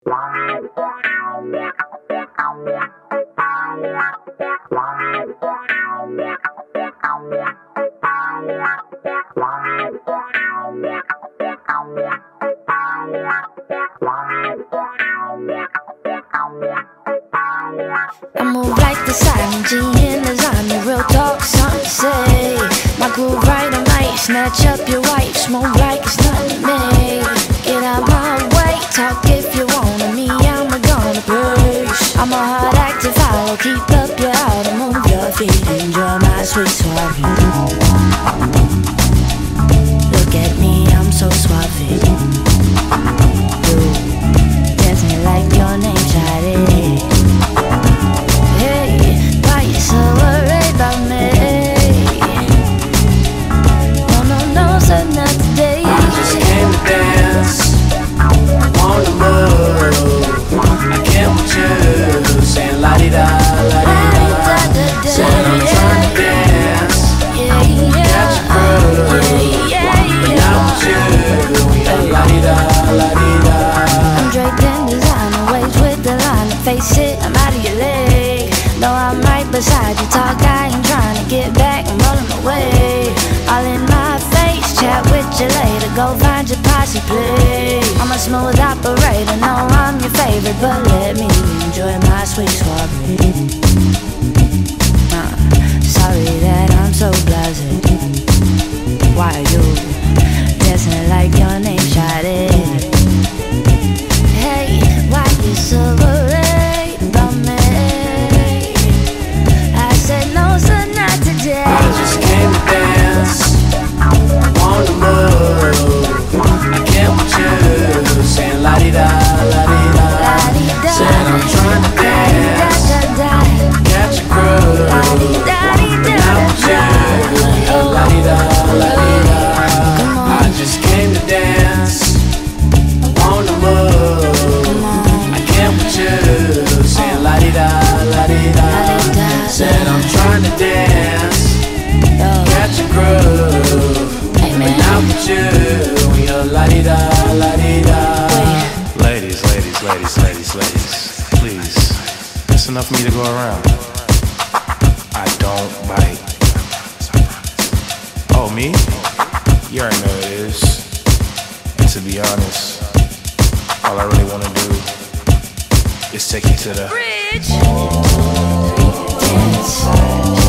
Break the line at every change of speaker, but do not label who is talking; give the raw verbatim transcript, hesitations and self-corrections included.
I move like the silent G in lasagna, real talk, something to say. My groove right, I might snatch up your wife, smoke like it's nothing to me. Get out my way, talk if you wanna me, I'm a gonna push. I'm a hard act to follow, keep up your auto, move your feet, enjoy my sweet suave. Look at me, I'm so suave. You dancing like your name, Shawty. Face it, I'm out of your leg. No, I'm right beside you, talk, I ain't trying to get back, I'm rolling away. All in my face, chat with you later, go find your posse, play. I'm a smooth operator, no, I'm your favorite, but let me enjoy my sweet soiree. uh, Sorry that I'm so blasé. Why are you dancing like your name, Shawty? Hey, why you so worried?
I just came to dance, on the move. I came with you, saying la-di-da, la-di-da. Said I'm trying to dance, catch a groove. Now with you, la-di-da, la-di-da. I just came to dance, on the move. I came with you, saying la-di-da, la-di-da. Said I'm trying to dance, catch a groove.
Hey, man.
But now with you, we are la-di-da, la-di-da.
Ladies, ladies, ladies, ladies, ladies, please, it's enough for me to go around. I don't bite. Oh, me? You already know it is. And to be honest, all I really wanna do is take you to the
bridge. Dance.